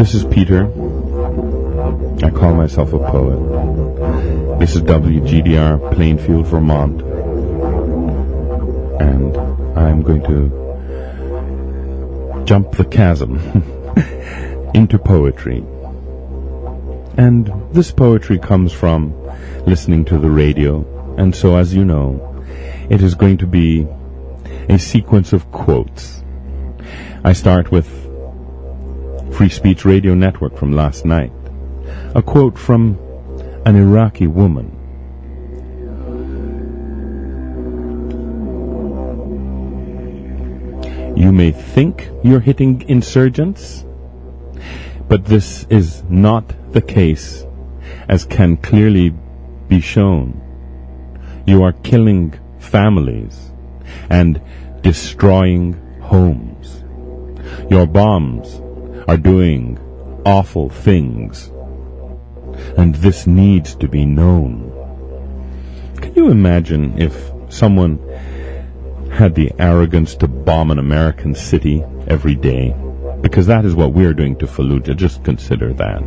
This is Peter. I call myself a poet. This is WGDR Plainfield, Vermont. And I'm going to jump the chasm into poetry. And this poetry comes from listening to the radio. And so, as you know, it is going to be a sequence of quotes. I start with Free Speech Radio Network from last night. A quote from an Iraqi woman. You may think you're hitting insurgents, but this is not the case, as can clearly be shown. You are killing families and destroying homes. Your bombs are doing awful things, and this needs to be known. Can you imagine if someone had the arrogance to bomb an American city every day? Because that is what we're doing to Fallujah. Just consider that.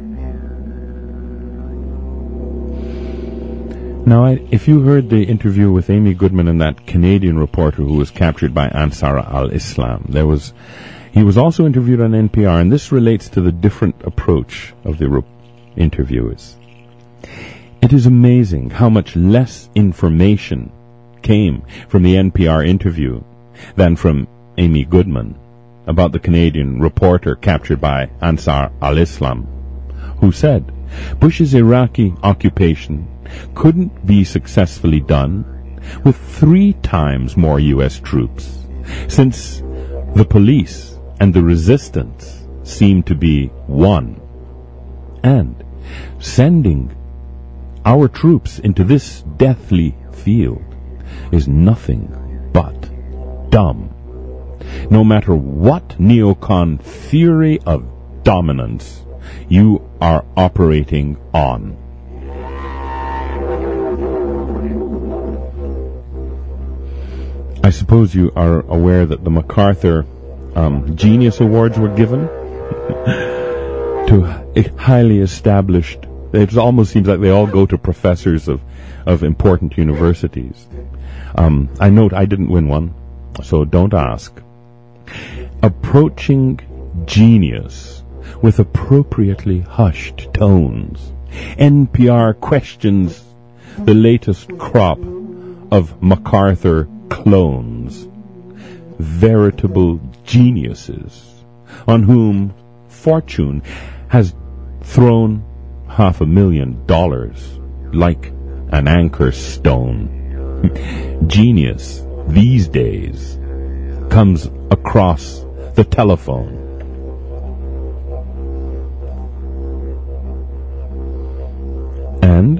Now, if you heard the interview with Amy Goodman and that Canadian reporter who was captured by Ansar al-Islam, he was also interviewed on NPR, and this relates to the different approach of the interviewers. It is amazing how much less information came from the NPR interview than from Amy Goodman about the Canadian reporter captured by Ansar al-Islam, who said Bush's Iraqi occupation couldn't be successfully done with 3 times more U.S. troops, since the police and the resistance seem to be one. And sending our troops into this deathly field is nothing but dumb. No matter what neocon theory of dominance you are operating on. I suppose you are aware that the MacArthur Genius Awards were given to a highly established. It almost seems like they all go to professors of important universities. I note I didn't win one, so don't ask. Approaching genius with appropriately hushed tones, NPR questions the latest crop of MacArthur clones, veritable geniuses on whom fortune has thrown $500,000 like an anchor stone. Genius these days comes across the telephone. And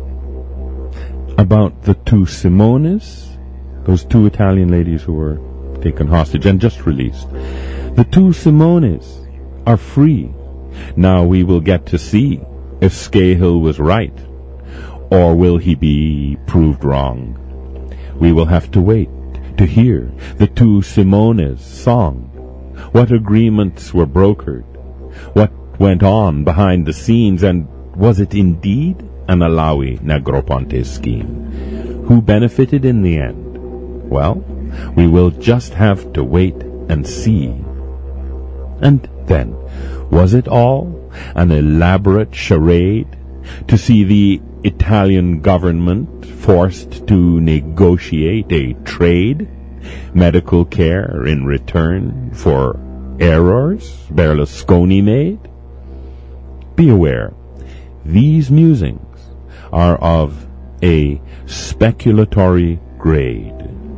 about the 2 Simones, those 2 Italian ladies who were taken hostage and just released. The 2 Simones are free. Now we will get to see if Scahill was right, or will he be proved wrong. We will have to wait to hear the 2 Simones' song. What agreements were brokered? What went on behind the scenes? And was it indeed an Alawi Negroponte scheme? Who benefited in the end? Well, we will just have to wait and see. And then, was it all an elaborate charade to see the Italian government forced to negotiate a trade, medical care in return for errors Berlusconi made? Be aware, these musings are of a speculatory grade.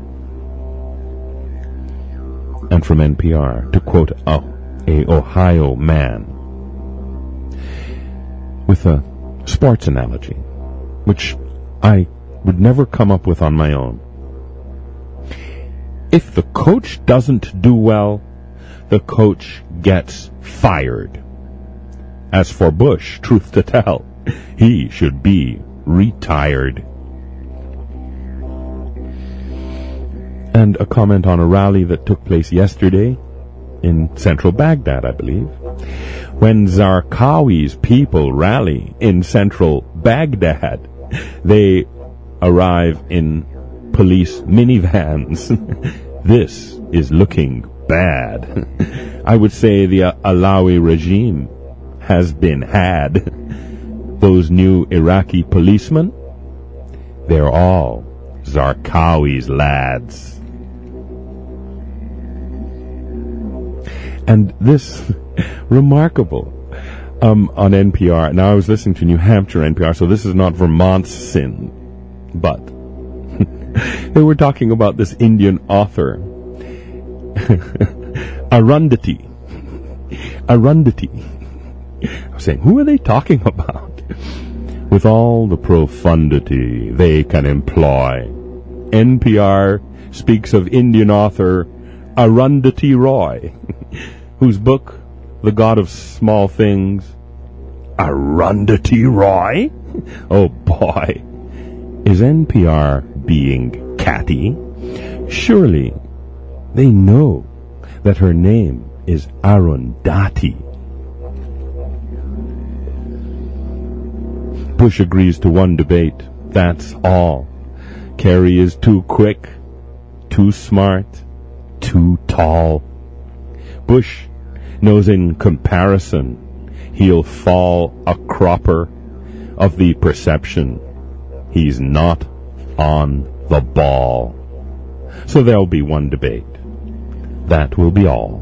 And from NPR, to quote a Ohio man with a sports analogy, which I would never come up with on my own. If the coach doesn't do well, the coach gets fired. As for Bush, truth to tell, he should be retired. And a comment on a rally that took place yesterday in central Baghdad, I believe. When Zarqawi's people rally in central Baghdad, they arrive in police minivans. This is looking bad. I would say the Alawi regime has been had. Those new Iraqi policemen, they're all Zarqawi's lads. And this remarkable on NPR. Now I was listening to New Hampshire NPR, so this is not Vermont's sin, but they were talking about this Indian author, Arundhati. I was saying, who are they talking about? With all the profundity they can employ, NPR speaks of Indian author Arundhati Roy, whose book, The God of Small Things. Arundhati Roy? Oh boy. Is NPR being catty? Surely they know that her name is Arundhati. Bush agrees to one debate. That's all. Kerry is too quick, too smart, too tall. Bush knows in comparison he'll fall a cropper of the perception he's not on the ball. So there'll be one debate. That will be all.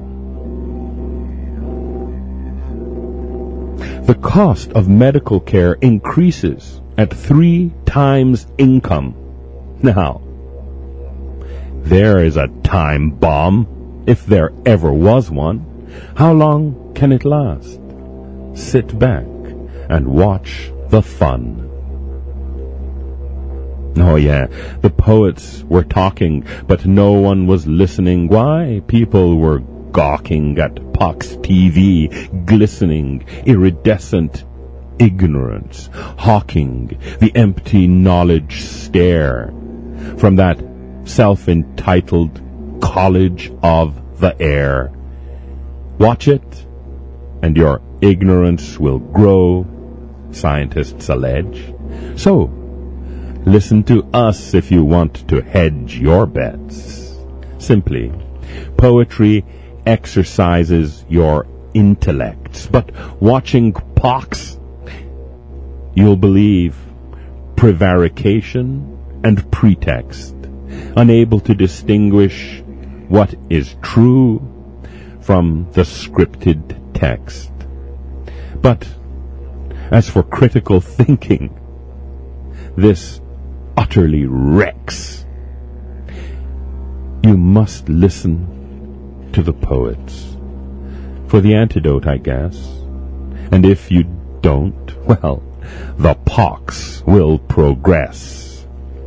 The cost of medical care increases at 3 times income. Now, there is a time bomb, if there ever was one. How long can it last? Sit back and watch the fun. Oh yeah, the poets were talking, but no one was listening. Why? People were gawking at Pox TV, glistening, iridescent ignorance, hawking the empty knowledge stare from that self-entitled college of the air. Watch it, and your ignorance will grow, scientists allege. So, listen to us if you want to hedge your bets. Simply, poetry exercises your intellects, but watching Pox, you'll believe prevarication and pretext, unable to distinguish what is true from the scripted text. But as for critical thinking, this utterly wrecks. You must listen to the poets for the antidote, I guess. And if you don't, well, the pox will progress.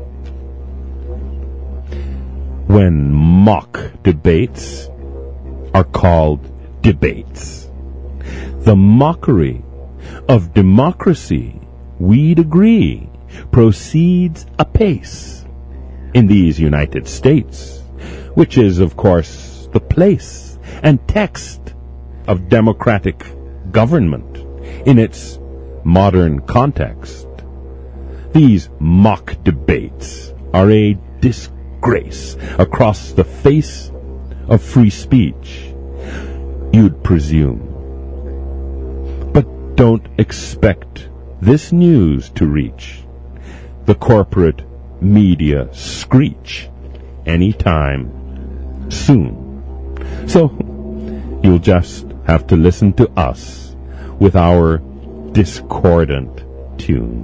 When mock debates are called debates, the mockery of democracy, we'd agree, proceeds apace in these United States, which is, of course, the place and text of democratic government in its modern context. These mock debates are a disgrace across the face of free speech, you'd presume. But don't expect this news to reach the corporate media screech anytime soon. So you'll just have to listen to us with our discordant tune.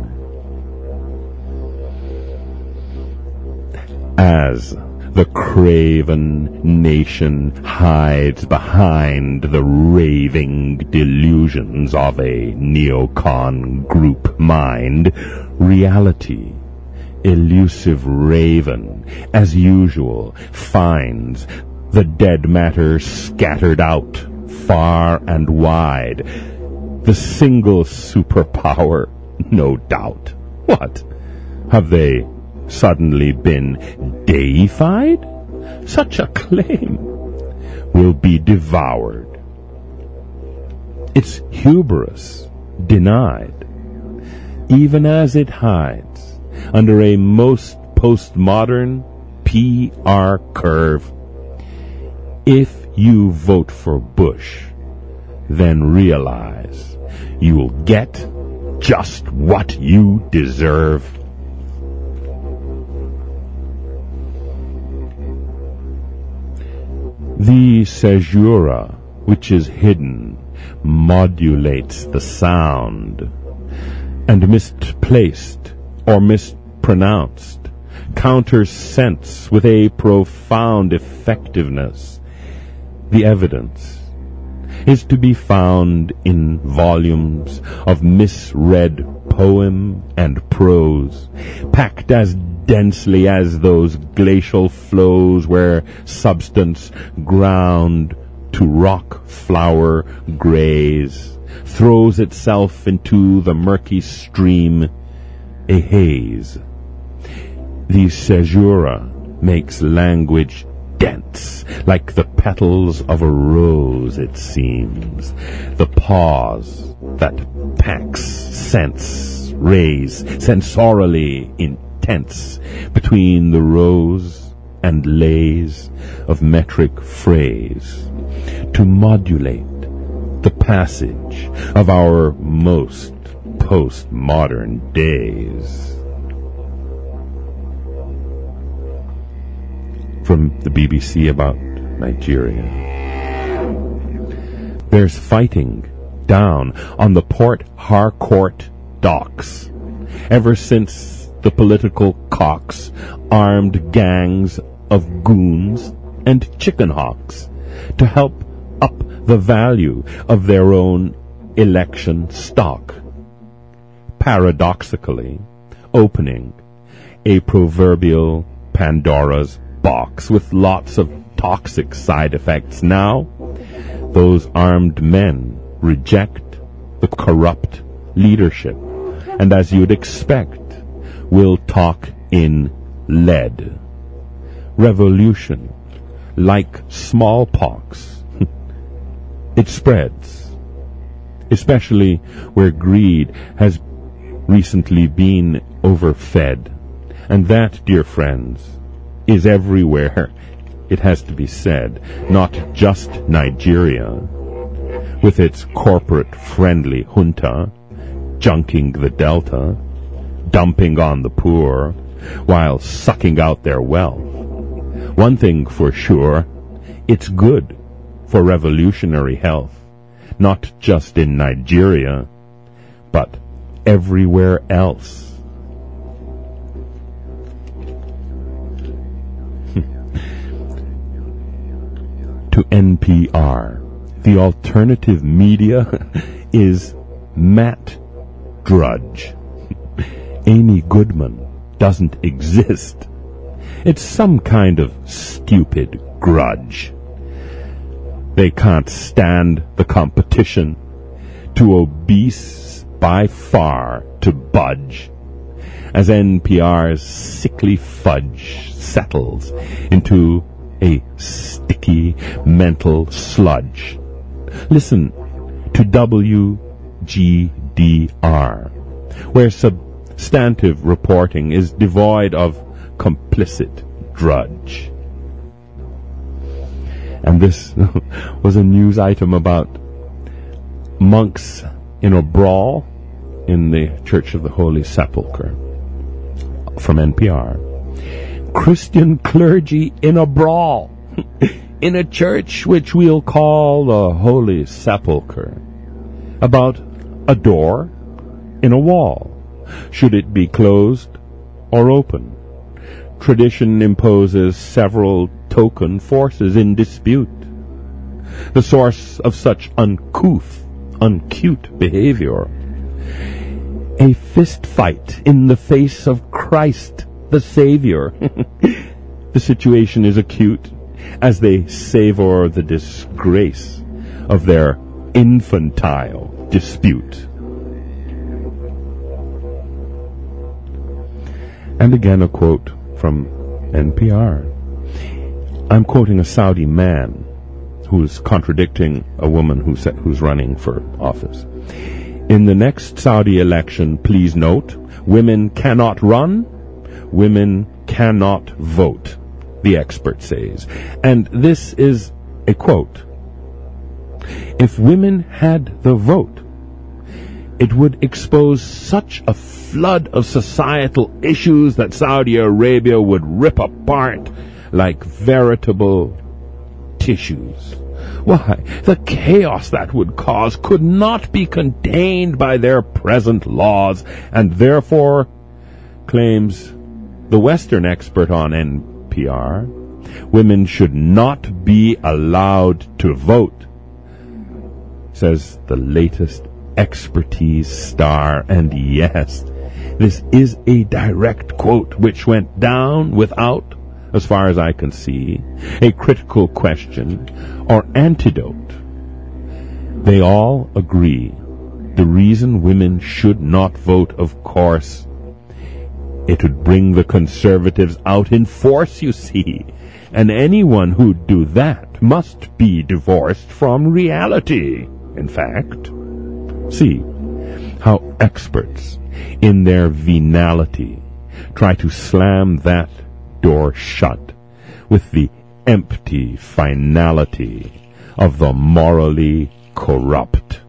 As the craven nation hides behind the raving delusions of a neocon group mind, reality, elusive raven, as usual, finds the dead matter scattered out far and wide. The single superpower, no doubt. What? Have they suddenly been deified? Such a claim will be devoured. its hubris denied, even as it hides under a most postmodern PR curve. If you vote for Bush, then realize you'll get just what you deserve. The caesura, which is hidden, modulates the sound, and misplaced or mispronounced counters sense with a profound effectiveness. The evidence is to be found in volumes of misread poem and prose, packed as densely as those glacial flows where substance ground to rock flower grays throws itself into the murky stream, a haze. The caesura makes language dense, like the petals of a rose, it seems. The pause that packs sense, rays, sensorily intense, between the rose and lays of metric phrase, to modulate the passage of our most postmodern days. From the BBC about Nigeria. There's fighting down on the Port Harcourt docks ever since the political cocks armed gangs of goons and chicken hawks to help up the value of their own election stock, paradoxically opening a proverbial Pandora's box with lots of toxic side effects. Now, those armed men reject the corrupt leadership, and as you'd expect, will talk in lead. Revolution, like smallpox, it spreads, especially where greed has recently been overfed. And that, dear friends, is everywhere, it has to be said, not just Nigeria, with its corporate-friendly junta, junking the Delta, dumping on the poor, while sucking out their wealth. One thing for sure, it's good for revolutionary health, not just in Nigeria, but everywhere else. To NPR, the alternative media is Matt Drudge. Amy Goodman doesn't exist. It's some kind of stupid grudge. They can't stand the competition, too obese by far to budge, as NPR's sickly fudge settles into a sticky mental sludge. Listen to WGDR, where substantive reporting is devoid of complicit drudge. And this was a news item about monks in a brawl in the Church of the Holy Sepulchre from NPR. Christian clergy in a brawl in a church which we'll call the Holy Sepulchre about a door in a wall. Should it be closed or open? Tradition imposes several token forces in dispute. The source of such uncouth behavior. A fist fight in the face of Christ the Savior. The situation is acute as they savor the disgrace of their infantile dispute. And again a quote from NPR. I'm quoting a Saudi man who's contradicting a woman who's running for office. In the next Saudi election, please note, women cannot run, women cannot vote, the expert says. And this is a quote. If women had the vote, it would expose such a flood of societal issues that Saudi Arabia would rip apart like veritable tissues. Why, the chaos that would cause could not be contained by their present laws, and therefore, claims the Western expert on NPR, women should not be allowed to vote, says the latest expertise star. And yes, this is a direct quote which went down without, as far as I can see, a critical question or antidote. They all agree the reason women should not vote, of course, it would bring the conservatives out in force, you see, and anyone who'd do that must be divorced from reality. In fact, see how experts, in their venality, try to slam that door shut with the empty finality of the morally corrupt.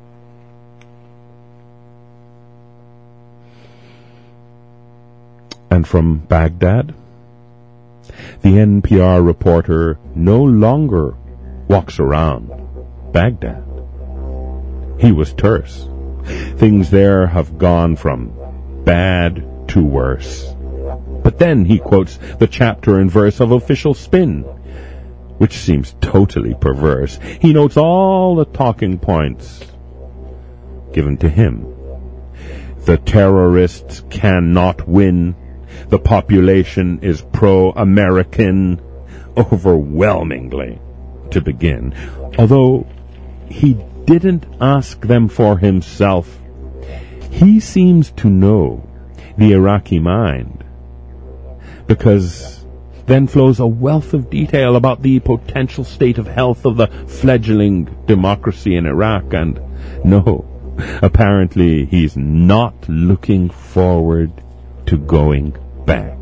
And from Baghdad, the NPR reporter no longer walks around Baghdad. He was terse. Things there have gone from bad to worse. But then he quotes the chapter and verse of Official Spin, which seems totally perverse. He notes all the talking points given to him. The terrorists cannot win. The population is pro-American, overwhelmingly, to begin. Although he didn't ask them for himself, he seems to know the Iraqi mind, because then flows a wealth of detail about the potential state of health of the fledgling democracy in Iraq. And no, apparently he's not looking forward to going back.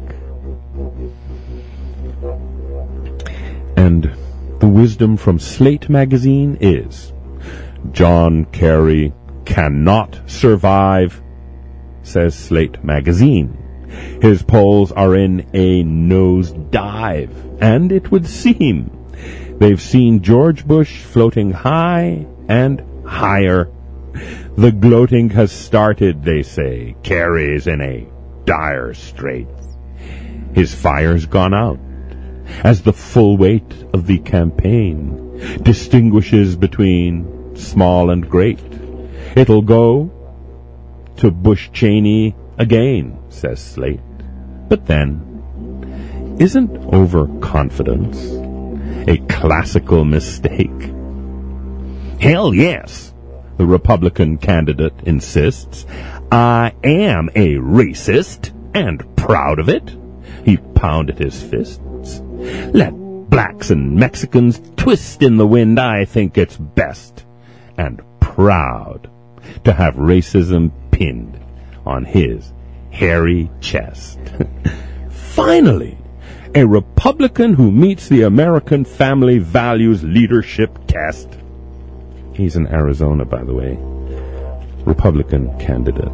And the wisdom from Slate magazine is, John Kerry cannot survive, says Slate magazine. His polls are in a nosedive, and it would seem they've seen George Bush floating high and higher. The gloating has started, they say. Kerry's in a dire straits. His fire's gone out, as the full weight of the campaign distinguishes between small and great. It'll go to Bush-Cheney again, says Slate. But then, isn't overconfidence a classical mistake? Hell yes, the Republican candidate insists. I am a racist, and proud of it. He pounded his fists. Let blacks and Mexicans twist in the wind. I think it's best. And proud to have racism pinned on his hairy chest. Finally, a Republican who meets the American family values leadership test. He's in Arizona, by the way. Republican candidate.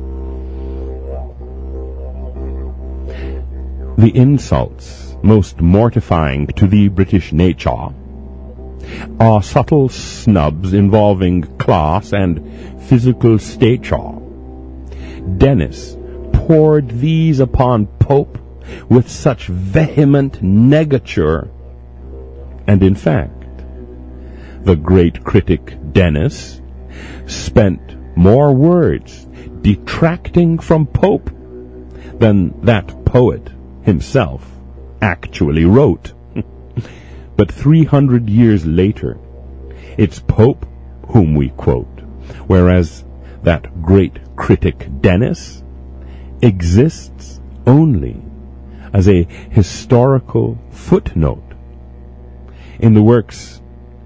The insults most mortifying to the British nature are subtle snubs involving class and physical stature. Dennis poured these upon Pope with such vehement negature, and in fact, the great critic Dennis spent more words detracting from Pope than that poet himself actually wrote. But 300 years later, it's Pope whom we quote, whereas that great critic Dennis exists only as a historical footnote in the works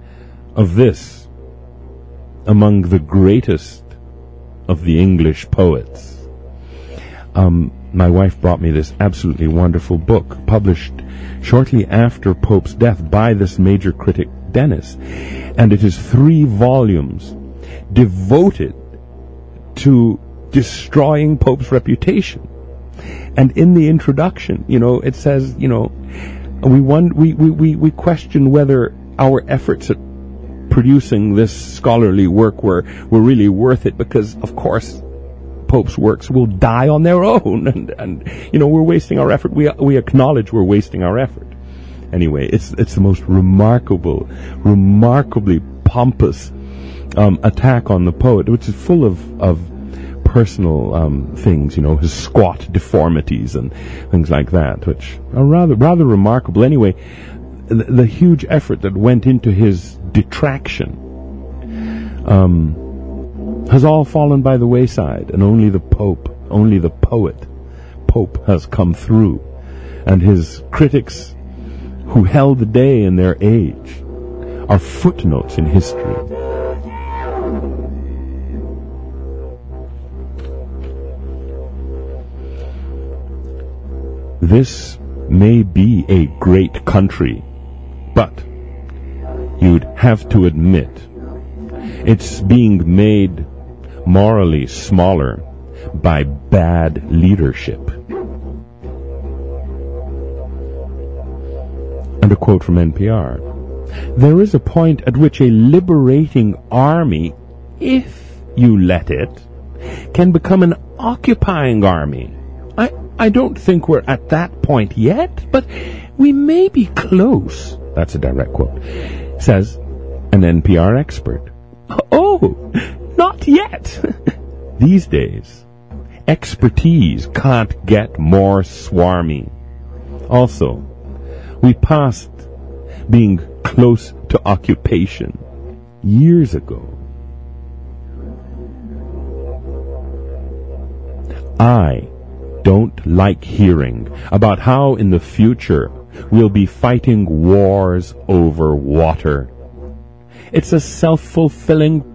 of this among the greatest of the English poets. My wife brought me this absolutely wonderful book, published shortly after Pope's death by this major critic, Dennis. And it is 3 volumes devoted to destroying Pope's reputation. And in the introduction, it says, we question whether our efforts at producing this scholarly work were really worth it, because, of course, Pope's works will die on their own, and we're wasting our effort. We acknowledge we're wasting our effort. Anyway, it's the most remarkably pompous attack on the poet, which is full of personal things, his squat deformities and things like that, which are rather remarkable. Anyway, the huge effort that went into his detraction has all fallen by the wayside, and only the poet, Pope, has come through, and his critics, who held the day in their age, are footnotes in history. This may be a great country, but you'd have to admit it's being made morally smaller by bad leadership. And a quote from NPR. There is a point at which a liberating army, if you let it, can become an occupying army. I don't think we're at that point yet, but we may be close. That's a direct quote. Says an NPR expert. Oh, not yet. These days, expertise can't get more swarmy. Also, we passed being close to occupation years ago. I don't like hearing about how in the future we'll be fighting wars over water. It's a self-fulfilling